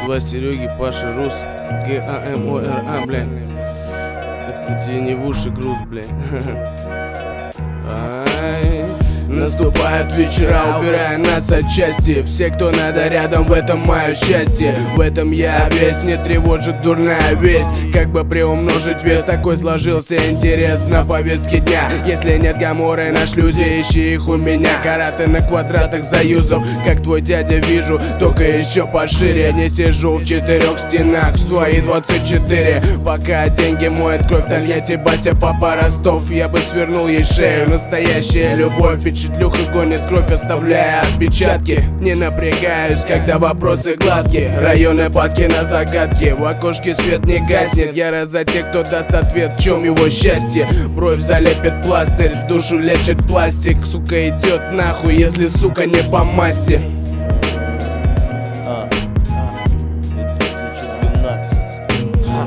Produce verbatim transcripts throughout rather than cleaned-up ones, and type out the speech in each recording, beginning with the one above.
Два Сереги, Паша, Рус, Г А М О Р А, блядь. Это тебе не в уши груз, блядь. Ай. Наступают вечера, убирая нас от счастья. Все, кто надо рядом, в этом мое счастье. В этом я весь, не тревожит дурная весть. Как бы приумножить вес, такой сложился интерес на повестке дня. Если нет гаморы на шлюзе, ищи их у меня. Караты на квадратах заюзов, как твой дядя вижу, только еще пошире. Не сижу в четырех стенах в свои двадцать четыре. Пока деньги моет кровь, Тольятти, батя, папа, Ростов. Я бы свернул ей шею, настоящая любовь. Впечатлюха гонит кровь, оставляя отпечатки. Не напрягаюсь, когда вопросы гладкие. Районы падки на загадки. В окошке свет не гаснет. Я раз за тех, кто даст ответ, в чем его счастье. Бровь залепит пластырь, душу лечит пластик. Сука, идет нахуй, если, сука, не по масти. А, а, две тысячи двенадцать. А,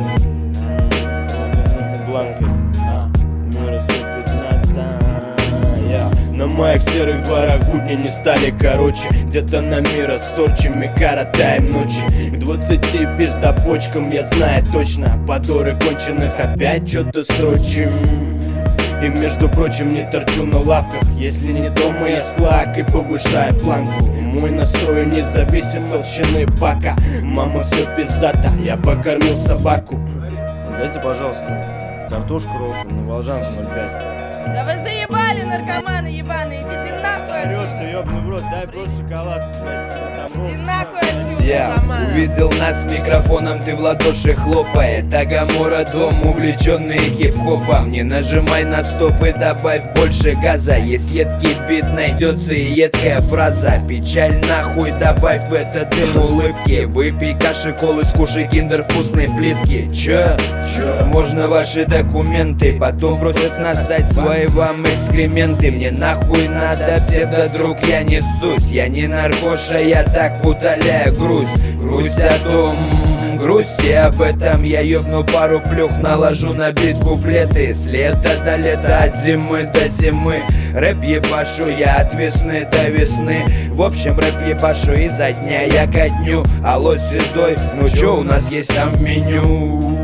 Бланка. А, Мира сто пятнадцать. Я. На моих серых дворах будни не стали короче. Где-то на мира с торчами коротаем ночи. К двадцати пиздопочкам я знаю точно. Подоры конченых опять что-то строчим. И между прочим не торчу на лавках. Если не дома, я с флаг и повышаю планку. Мой настрой не зависит с толщины бака. Мама, все пиздата, я покормил собаку. Дайте, пожалуйста, картошку роллтон на Волжанку ноль пять. Да вы заебали, наркоманы ебаные, идите нахуй Орёшь отсюда. ты, ёбаный в рот, дай просто шоколад, блядь. Иди нахуй отсюда. Я увидел нас с микрофоном, ты в ладоши хлопает. А Гамора дом, увлеченный хип-хопом. Не нажимай на стоп и добавь больше газа. Есть едкий бит, найдется и едкая фраза. Печаль нахуй, добавь в этот дым улыбки. Выпей каши, колы, скушай киндер вкусной плитки. Чё? Чё? Можно ваши документы, потом бросят на сайт свои вам экскременты. Мне нахуй надо, псевдодруг, я несусь. Я не наркоша, я так удаляю грусть. Грусть о том, грусти об этом. Я ёбну пару плюх, наложу на бит куплеты. С лета до лета, от зимы до зимы. Рэп ебашу я от весны до весны. В общем, рэп ебашу изо дня я ко дню. Алло, седой, ну чё у нас есть там в меню?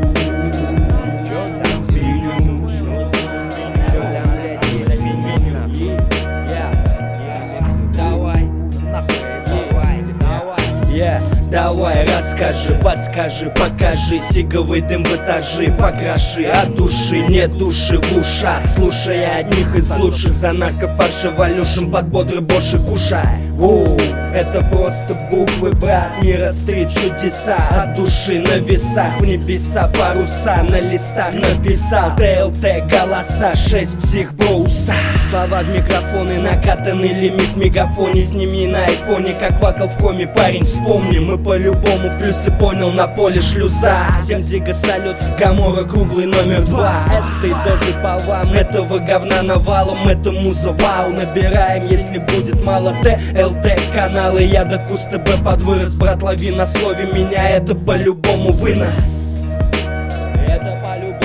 Давай, расскажи, подскажи, покажи. Сиговый дым в этажи, покроши от души, нет души в ушах. Слушай одних из лучших, за наркофарши валюшем под бодрый боши кушай. Воу, это просто буквы, брат, мира-стрит чудеса. От души на весах, в небеса паруса. На листах написал Т Л Т голоса, шесть психброуса. Слова в микрофоны, накатанный лимит в мегафоне. Сними на айфоне, как вакал в коме, парень, вспомни. Мы по-любому в плюсы, понял, на поле шлюза. Всем зига салют, Гамора круглый номер два. Этой дозы по вам, этого говна навалом. Это муза вау, набираем, если будет мало Т Л Т каналы. Я до Куста Б под вырос, брат, лови на слове меня. Это по-любому вынос. Это по-любому.